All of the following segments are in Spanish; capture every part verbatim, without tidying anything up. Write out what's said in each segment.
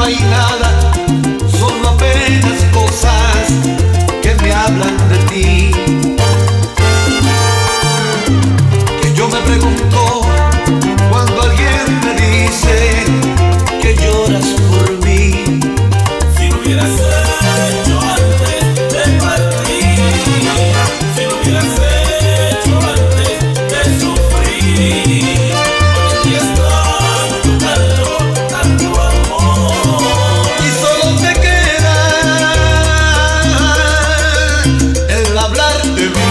no hay nada, solo apenas cosas que me hablan de ti. Que yo me pregunto cuando alguien me dice que lloras por mí. Si lo hubieras hecho antes de partir, si lo hubieras hecho antes de sufrir, porque ya está tu tanto, tanto amor. Y solo te queda el hablar de mí.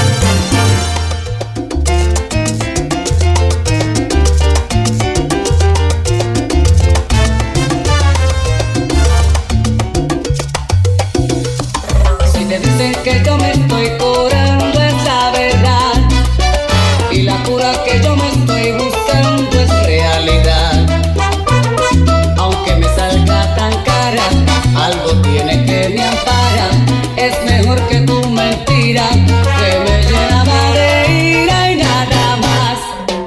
Si te dicen que yo me estoy curando es la verdad, y la cura que yo me estoy buscando es realidad. Aunque me salga tan cara, algo tiene que me ampara. Es mejor que tu mentira, que me llenaba de ira y nada más.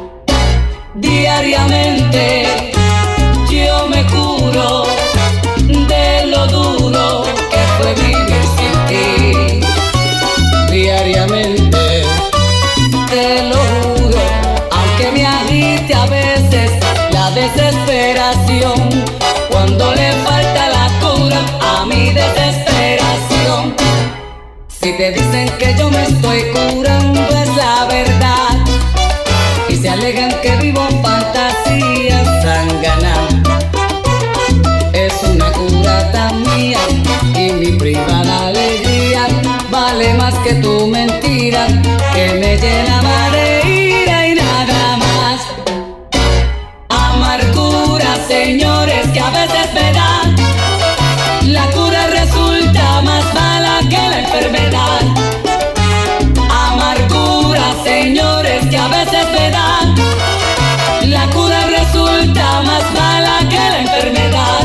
Diariamente yo me curo de lo duro que fue vivir sin ti. Diariamente te lo juro, aunque me agite a veces la desesperación, cuando le falta la cura a mi desesperación. Si te dicen que yo me estoy curando es la verdad, y se alegan que vivo fantasías sanganas. Es una cura tan mía y mi privada alegría vale más que tu mentira, que me llenaba de ira y nada más. Amargura, señores, que a veces me dan. La cura resulta más mala que la enfermedad. Amargura, señores, que a veces me dan. La cura resulta más mala que la enfermedad.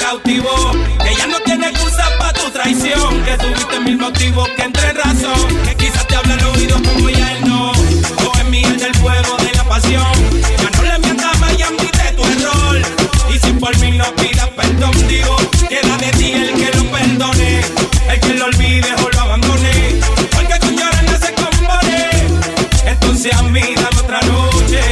cautivó, que ya no tiene excusa pa' tu traición, que tuviste mil motivos que entre razón, que quizás te habla al oído como ya él no. Yo en mí el del fuego de la pasión, ya no le mientas más y admite tu error, y si por mí no pidas perdón, digo, queda de ti el que lo perdone, el que lo olvide o lo abandone, porque con llorar no se compone. Entonces a mí dame otra noche,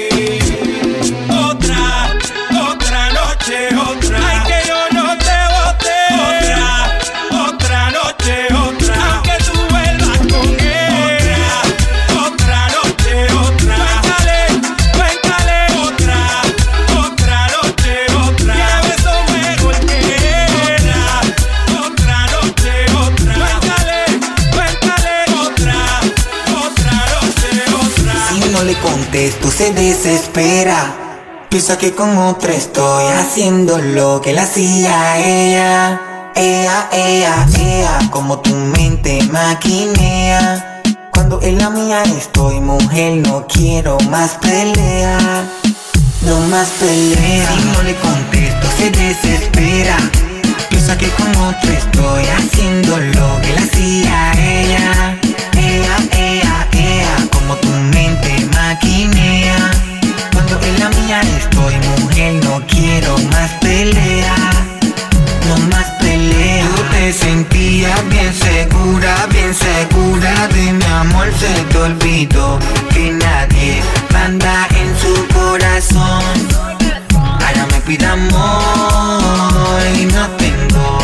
otra, otra noche, otra. Ay, que yo no te bote, otra, otra noche, otra. Aunque tú vuelvas con él, otra, otra noche, otra. Cuéntale, cuéntale, otra, otra noche, otra. Que beso mejor que ella, otra noche, otra. Cuéntale, cuéntale, otra, otra noche, otra. Si no le contesto se desespera, piensa que con otra estoy haciendo lo que le hacía a ella. Ella, ella, ella, como tu mente maquinea. Cuando en la mía estoy, mujer, no quiero más pelea. No más pelea. Si no le contesto se desespera, piensa que con otra estoy haciendo lo que le hacía a ella. Ella, ella, ella, como tu mente maquinea. Cuando en la mía estoy, mujer, no quiero más pelea. No más pelea. Tú te sentías bien segura, bien segura de mi amor. Se te olvidó que nadie manda en su corazón. Ahora me pide amor y no tengo.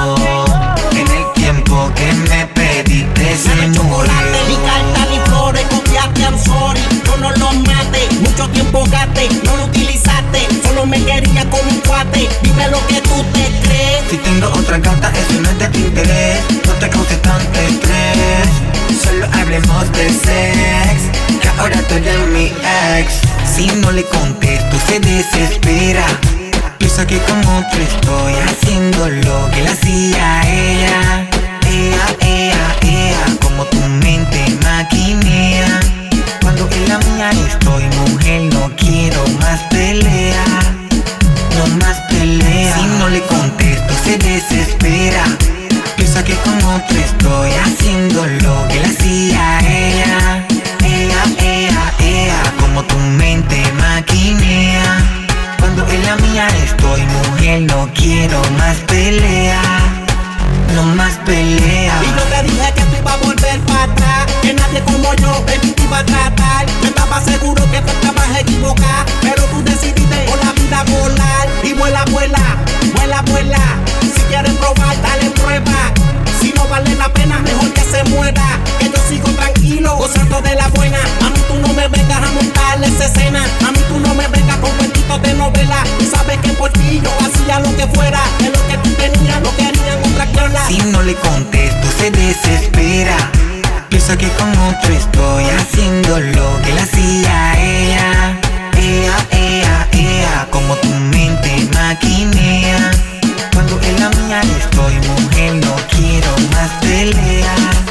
En el tiempo que me pediste se murió. Ni carta ni flores, confiaste, I'm sorry. Yo no lo maté, mucho tiempo gasté, no lo utilizaste. Solo me quería como un cuate, dime lo que tú te crees. Si tengo otra gata, eso no es de tu interés. No te cause tanto estrés, solo hablemos de sex, que ahora tú eres mi ex. Si no le contesto se desespera, piensa que con otro estoy haciendo lo que le hacía a ella. Ella, ella, ella, como tu mente maquinea. Cuando en la mía estoy, mujer, no quiero más pelea. No más pelea. Si no le contesto se desespera, piensa que con otro estoy haciendo lo que le hacía a ella. Ella, ella, ella, como tu mente maquinea. Cuando en la mía estoy, mujer, no quiero más pelea. No más pelea. Y yo te dije que tú ibas a volver para atrás, que nadie como yo, baby, te iba a tratar. Yo estaba seguro que tú estabas equivocada, pero tú decidiste por la vida volar. Y vuela, vuela, vuela, vuela. Si quieres probar, dale prueba. Si no vale la pena, mejor que se muera. Que yo sigo tranquilo, gozando de la buena. A mí tú no me vengas a montarle esa escena. A mí tú no me vengas con cuentitos de novela. Tú sabes que por ti yo hacía lo que fuera. De lo que tú tenías, lo querían otra clola. Si no le contesto se desespera, piensa que con otro estoy haciendo lo que le hacía a ella. Ella, ella, ella, como tu mente maquinea. Cuando en la mía estoy, mujer, no quiero más pelea.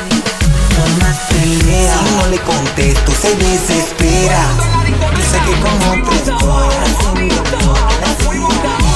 No más pelea. Si no le contesto se desespera, piensa que con otro estoy haciendo lo que le hacía a ella.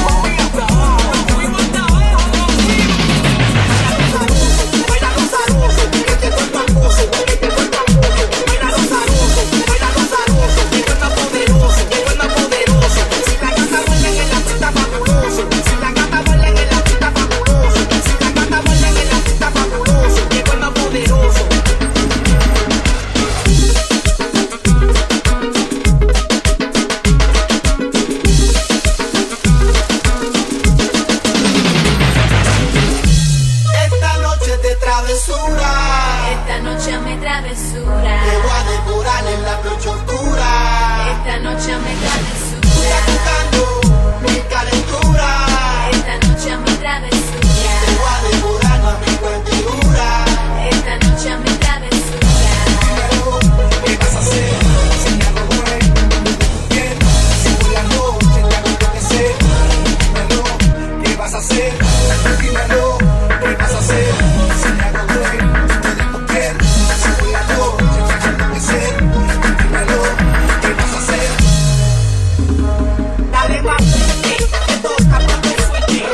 Esta noche me travesura. Te voy a devorar en la noche oscura. Esta noche me Tú travesura. estás buscando mi calentura. Esta noche me travesura. Te voy a devorar la mi cuentidura. Esta noche me travesura. ¿Qué vas a hacer? Si te hago duele, bien. Si por la noche te hago enloquecer. Dímelo, ¿qué vas a hacer? Dímelo, ¿qué vas a hacer? Si te hago duele, bien. Si por la noche te hago enloquecer. Dímelo, ¿qué vas a hacer? Dale más, que toca cuando suelte.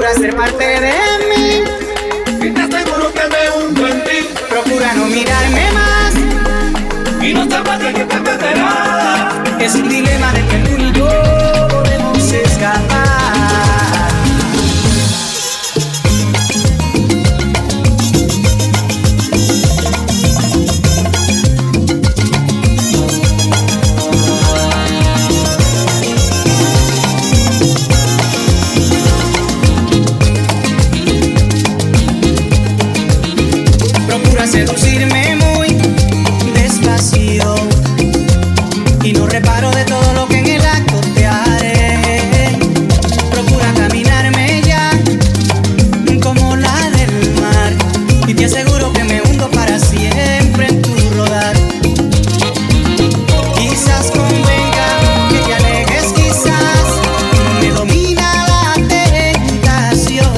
Procura ser parte de mí. Y te aseguro que me hundo en ti. Procura no mirarme más. Y no sepas de qué te perderás. Es un dilema del que tú y yo podemos escapar. Seducirme muy despacito y no reparo de todo lo que en el acto te haré. Procura caminarme ya como la del mar y te aseguro que me hundo para siempre en tu rodar. Quizás convenga que te alejes, quizás me domina la tentación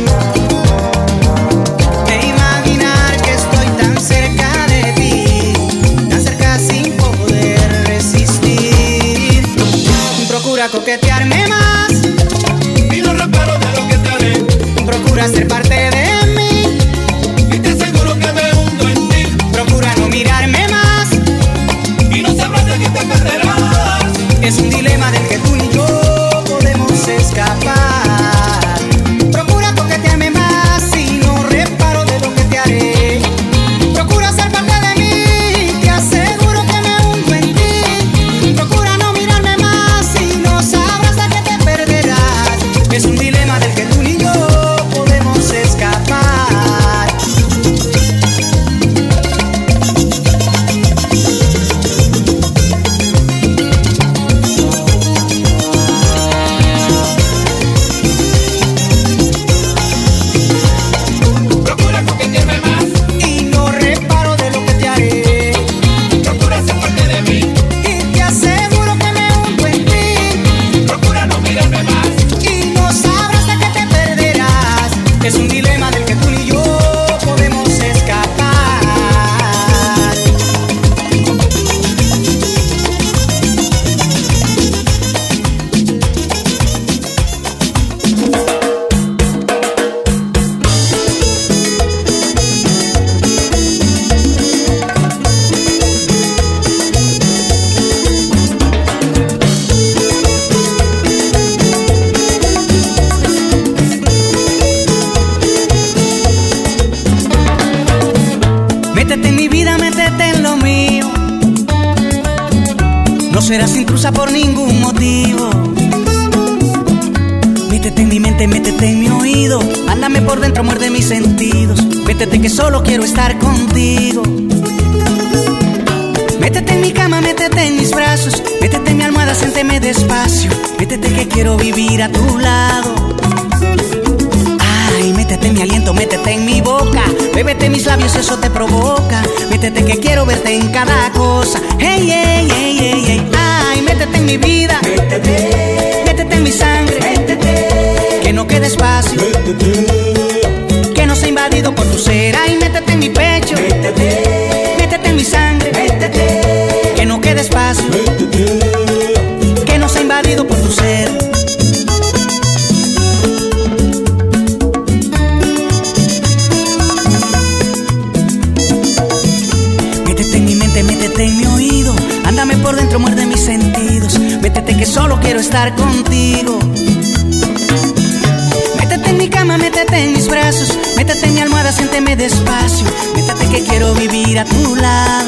de imaginar que estoy tan cerca de ti, tan cerca sin poder resistir. Procura coquetearme más Y no reparo de lo que te haré. procura ser parte de mí. Y te aseguro que me hundo en ti. Procura no mirarme más. Y no sabrás de qué te perderás. Es un dilema del que tú ni yo podemos escapar. Procura coquetearme más y no reparo de lo que te haré. Procura ser parte de mí, te aseguro que me hundo en ti. Procura no mirarme más y no sabrás de qué te perderás. Es un dilema del que tú ni yo podemos escapar. Procura coquetearme más. Y no reparo de lo que te haré. Procura ser parte de mí. Y te aseguro que me hundo en ti. Procura no mirarme más. Y no sabrás de qué te perderás. Es un dilema del que tú ni yo podemos escapar. Métete en mi vida, métete en lo mío. No serás intrusa por ningún motivo. Métete en mi mente, métete en mi oído. Háblame por dentro, muerde mis sentidos. Métete que solo quiero estar contigo. Métete en mi cama, métete en mis brazos. Métete en mi almohada, siénteme despacio. Métete que quiero vivir a tu lado. Ay, métete en mi aliento, métete en mi boca. Bébete mis labios, eso te provoca. Métete que quiero verte en cada cosa. Hey, hey, hey, hey, hey. Ay, métete en mi vida. Métete. Métete en mi sangre. Métete. Que no quede espacio. Métete. Que no sea invadido por tu ser. Ay, métete en mi pecho. Métete. Métete en mi sangre. Métete. Que no quede espacio. Métete. Que no sea invadido por tu ser. Métete en mi mente, métete en mi oído. Ándame por dentro, muerde mis sentidos. Métete que solo quiero estar contigo. Métete en mi cama, métete en mis brazos. Métete en mi almohada, siénteme despacio. Métete que quiero vivir a tu lado.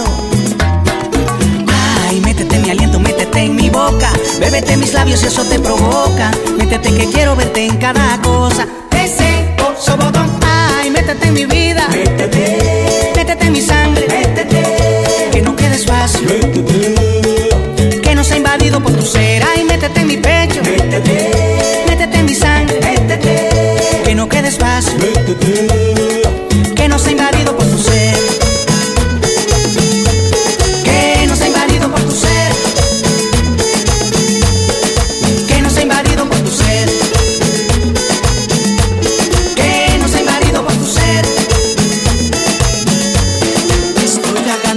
Ay, métete en mi aliento, métete en mi boca. Bébete mis labios, eso te provoca. Métete que quiero verte en cada cosa. Ese oso botón. Ay, métete en mi vida. Métete. Métete en mi sangre. Métete. Que no quede espacio. Métete. Que no sea invadido por tu ser. Ay, métete en mi pecho. Métete. Métete en mi sangre. Métete. Que no quede espacio. Métete. Que no sea invadido por tu ser. Que no sea invadido por tu ser. Que no sea invadido por tu ser. Que no sea invadido por tu ser.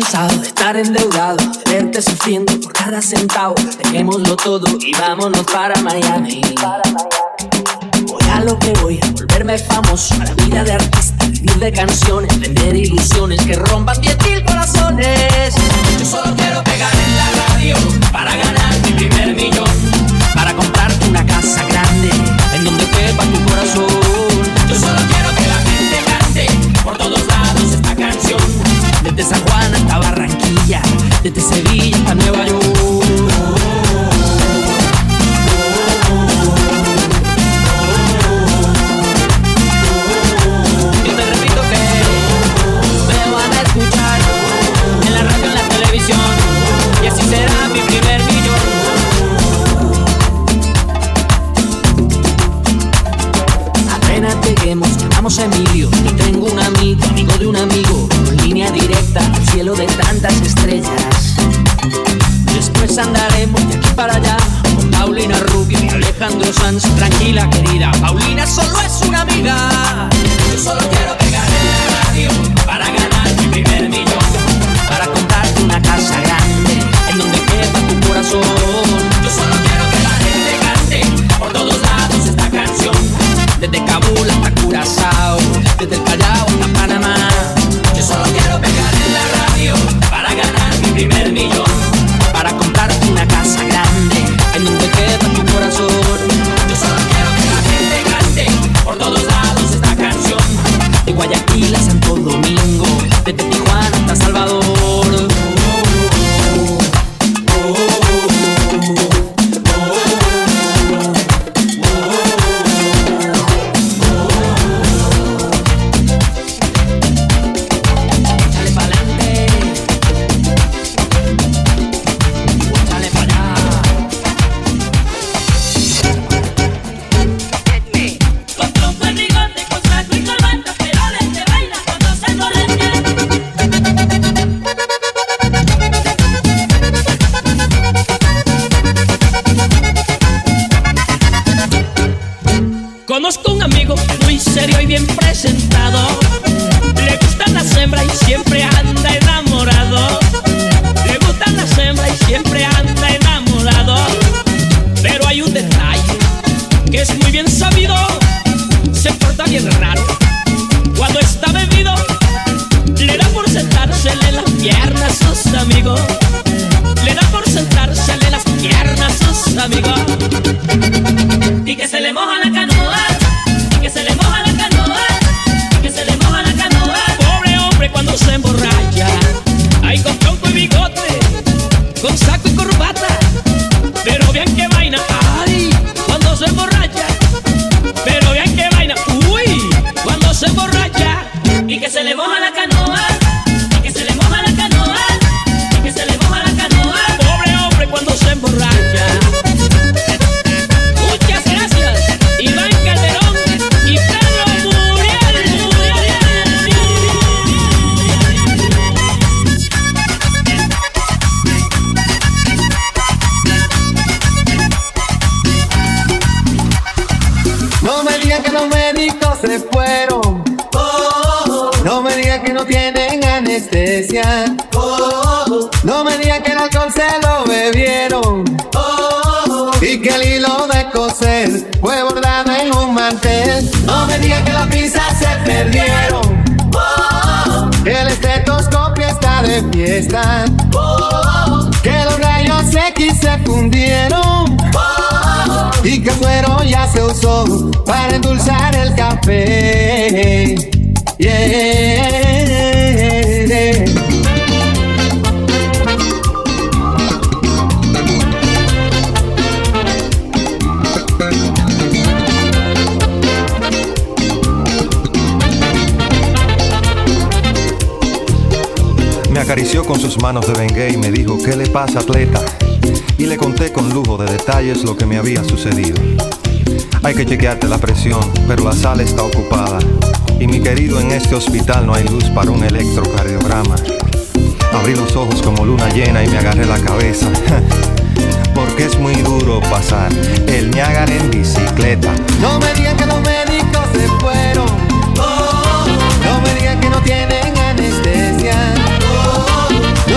cansado de estar endeudado, de verte sufriendo por cada centavo. Dejémoslo todo y vámonos para Miami. Voy a lo que voy, a volverme famoso, a la vida de artista, vivir de canciones, vender ilusiones que rompan diez mil corazones. Yo solo quiero pegar en la radio para ganar mi primer millón, para comprarte una casa grande en donde quepa tu corazón. Yo solo quiero que la gente cante por todos lados esta canción, desde San Juan hasta Barranquilla, desde Sevilla hasta Nueva York. Yo te repito que me van a escuchar en la radio, en la televisión, y así será mi primer millón. Apenas lleguemos, llamamos a Emilio. Yo tengo un amigo, amigo de un amigo, con línea directa al cielo de tantas estrellas. Después andaremos de aquí para allá con Paulina Rubio y Alejandro Sanz. Tranquila, querida, Paulina solo es una amiga. Yo solo quiero pegar en la radio para ganar mi primer millón, para comprarte una casa grande en donde quepa tu corazón. Yo solo quiero que la gente cante por todos lados esta canción, desde Kabul hasta Curazao, desde el Callao hasta Panamá. Yo solo quiero pegar en la radio para ganar mi primer millón, para comprarte una casa grande en donde quepa tu corazón. Yo solo quiero que la gente cante por todos lados esta canción, de Guayaquil a Santo Domingo, desde Tijuana hasta Salvador. Conozco un amigo muy serio y bien presentado, le gustan las hembras y siempre anda enamorado. Le gustan las hembras y siempre anda enamorado. Pero hay un detalle que es muy bien sabido, se porta bien raro. Cuando está bebido, le da por sentársele en las piernas a sus amigos. Le da por sentársele en las piernas a sus amigos. Y que se le moja la canoa, y que se le moja la canoa, y que se le moja la canoa. Pobre hombre cuando se emborracha, ay, con tronco y bigote, con saco y corbata. Pero vean qué vaina, ay, cuando se emborracha. Pero vean qué vaina, uy, cuando se emborracha. Y que se le moja la canoa, y que se le moja la canoa, y que se le moja la canoa. Pobre hombre cuando se emborracha. Que los médicos se fueron, oh, no me digan que no tienen anestesia, oh, no me digan que el alcohol se lo bebieron, oh, y que el hilo de coser fue bordado en un mantel. No me digan que las pinzas se perdieron, oh, que el estetoscopio está de fiesta, oh, que los rayos X se fundieron, oh, y que el suero ya se usó para endulzar el café. Yeah. Me acarició con sus manos de Bengay y me dijo: ¿qué le pasa, atleta? Y le conté con lujo de detalles lo que me había sucedido. Hay que chequearte la presión, pero la sala está ocupada. Y mi querido, en este hospital no hay luz para un electrocardiograma. Abrí los ojos como luna llena y me agarré la cabeza. Porque es muy duro pasar el Niágara en bicicleta. No me digan que los médicos se fueron, oh, no me digan que no tienen anestesia, oh,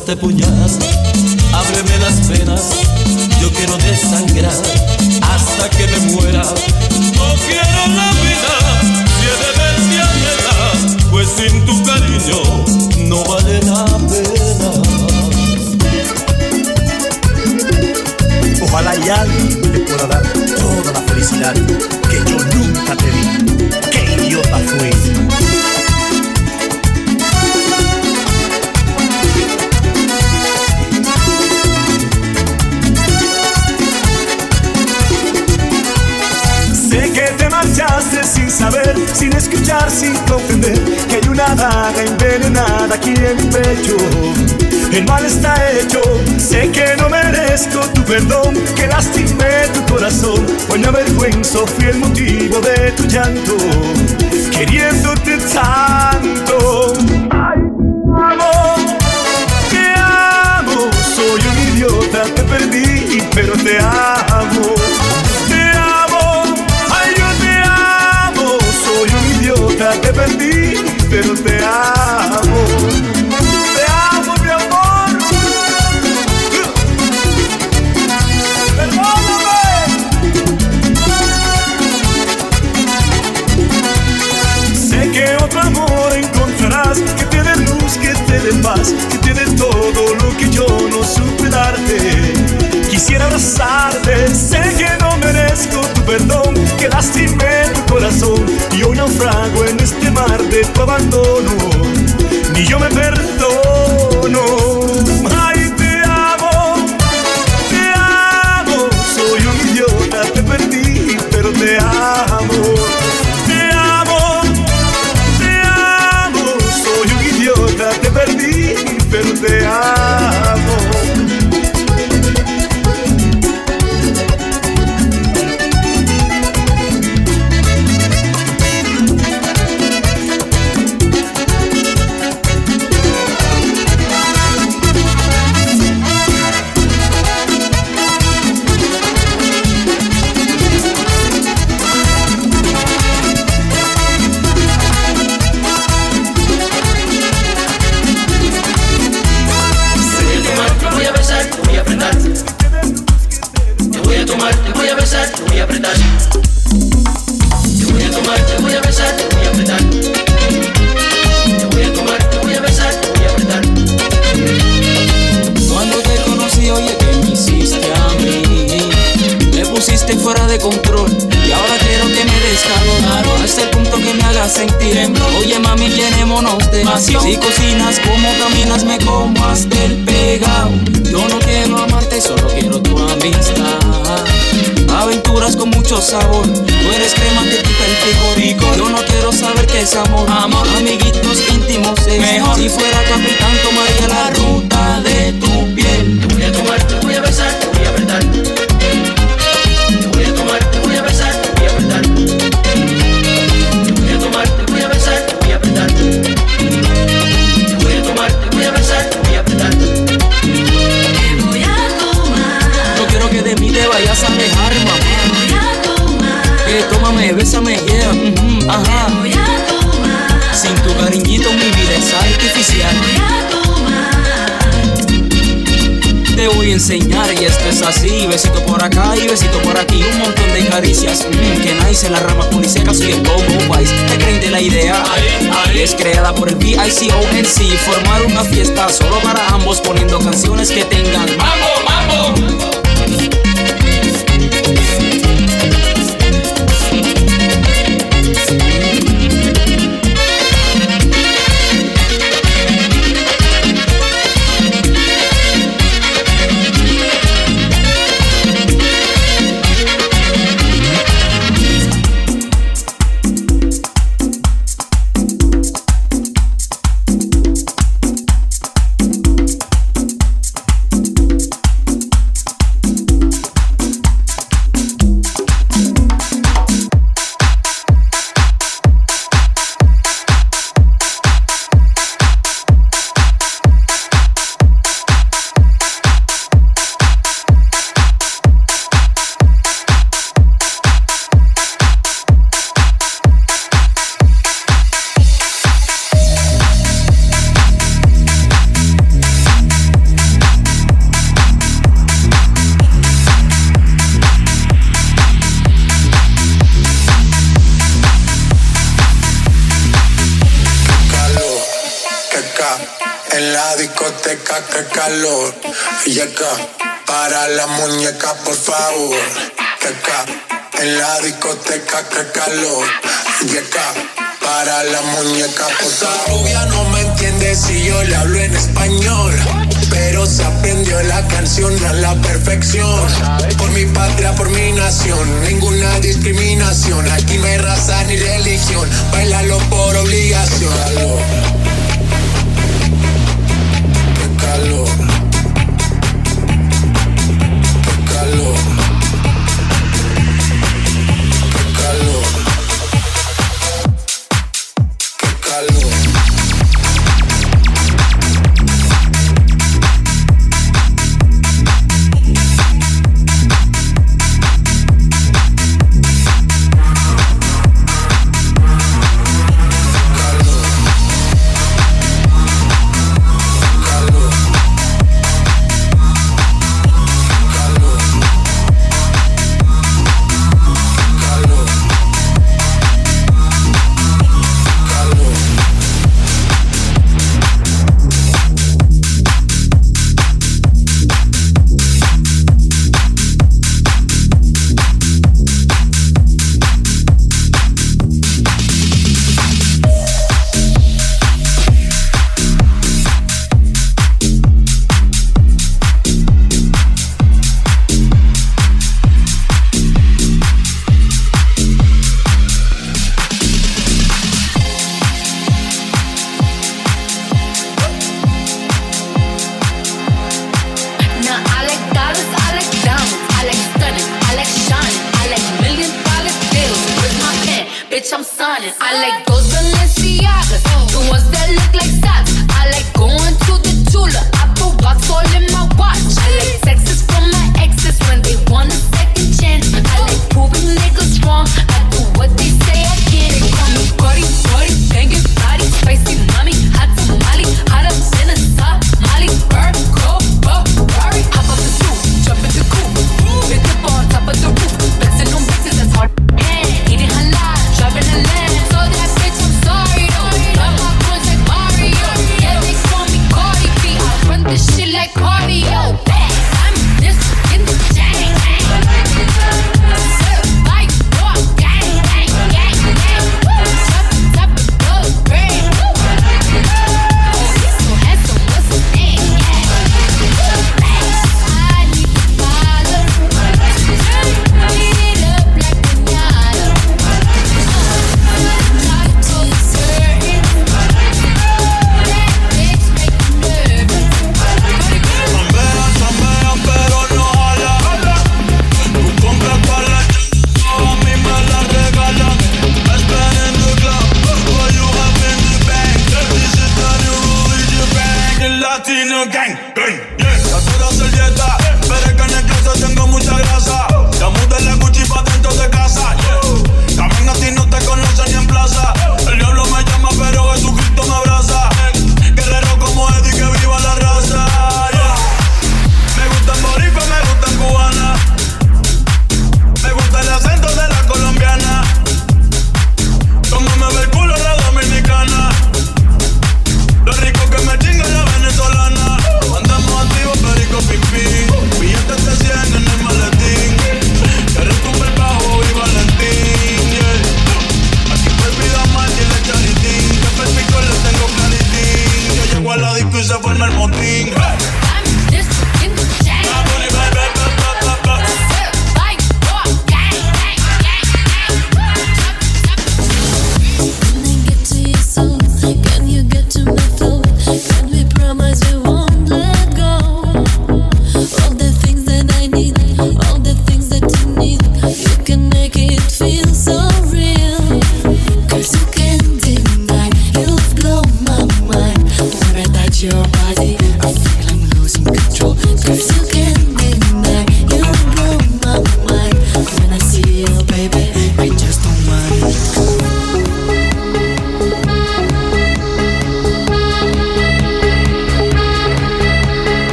este puñal, ábreme las venas, yo quiero desangrar hasta que me muera. No quiero la vida, si he de verte a guerra, pues sin tu cariño no vale la pena. Ojalá y alguien te pueda dar toda la felicidad que yo nunca te di. ¡Qué idiota fui! Sé que te marchaste sin saber, sin escuchar, sin comprender que hay una daga envenenada aquí en mi pecho. El mal está hecho, sé que no merezco tu perdón, que lastimé tu corazón. Hoy me avergüenzo, fui el motivo de tu llanto, queriéndote tanto. Ay, amor, te amo, soy un idiota, te perdí, pero te amo. Te amo, ay, yo te amo, soy un idiota, te perdí, pero te amo. Te amo, mi amor. Sé que otro amor encontrarás, que te dé luz, que te dé paz, que te dé todo lo que yo no supe darte. Quisiera abrazarte, sé que no merezco tu perdón, que lastimé tu corazón y hoy naufrago en este mar de tu abandono. Ni yo me perdono. Ay, te amo, te amo, soy un idiota, te perdí, pero te amo. Te amo, te amo, soy un idiota, te perdí, pero te amo. Fuera de control y ahora quiero que me des calor hasta el punto que me hagas sentir temblor. Oye mami, llenémonos de pasión. Si cocinas como caminas, me como hasta el pegado. Yo no quiero amarte, solo quiero tu amistad. Aventuras con mucho sabor, tú eres crema que quita el picor. Yo no quiero saber qué es amor, amor. Amiguitos íntimos es mejor. Si fuera capitán tomaría la ruta de tu piel. Te voy a tomar, te voy a besar, te voy a apretar. Vayas a dejar, mamá. Que tómame, bésame, yeah, mm-hmm, ajá. Te voy a tomar. Sin tu cariñito mi vida es artificial. Te voy a tomar. Te voy a enseñar y esto es así. Besito por acá y besito por aquí. Un montón de caricias, mm, que nice en la rama puniseca. Soy el Go-Go Vice. ¿Te creen de la idea? Ahí, ahí. Es creada por el V I C O N C. Formar una fiesta solo para ambos, poniendo canciones que tengan mambo, mambo. discoteca, qué calor. Y acá, para la muñeca, por favor. Que acá, en la discoteca, qué calor. Y acá, para la muñeca, por favor. Esa rubia no me entiende si yo le hablo en español, pero se aprendió la canción a la perfección. Por mi patria, por mi nación, ninguna discriminación. Aquí no hay raza ni religión, bailalo por obligación. Qué calor, qué calor, qué calor, qué calor. Driving a lamb, so that bitch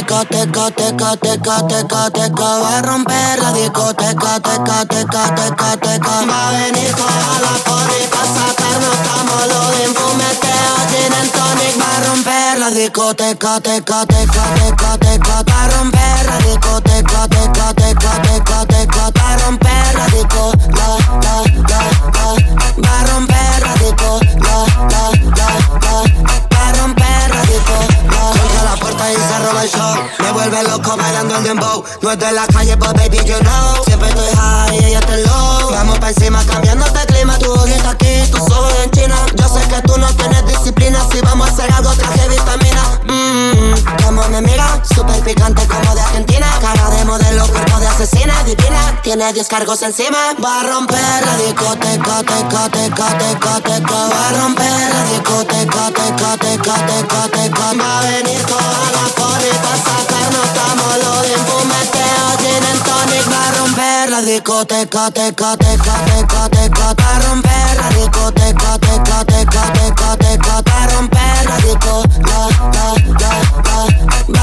teca, teca, teca, teca, teca, teca. Va a romper la discoteca, teca, teca, teca, teca. Va a venir toda la poli pa' sacarnos tamolo de fumeteo, gin and tonic. Va a romper la discoteca, teca, teca, teca, teca. Va a romper la discoteca, teca, teca, teca, teca. Va a romper la disco, la, la, la, la. Va a romper la disco, la, la, la, la. Va a romper la disco, la. Contra la puerta y se roba el show. Me vuelve loco bailando el dembow. No es de la calle, but baby you know. Siempre estoy high y ella está low. Vamos pa' encima cambiándote el clima. Tu ojito aquí, tus ojos en China. Yo sé que tú no tienes disciplina. Si vamos a hacer algo traje vitamina. Mmm, como me mira, super picante como de Argentina. Cara de modelo, cuerpo de asesina, divina. Tiene diez cargos encima. Va a romper la discoteca, teca, teca, teca, teca. Va a romper la discoteca, teca, teca, teca, teca. Va a venir toda la poli pa' sacarnos tamolo de fumeteo, gin and tonic. Va a romper la discoteca, teca, teca, teca, teca. Va a romper la discoteca, teca, teca, teca, teca. Va a romper la disco, la, la, la, la.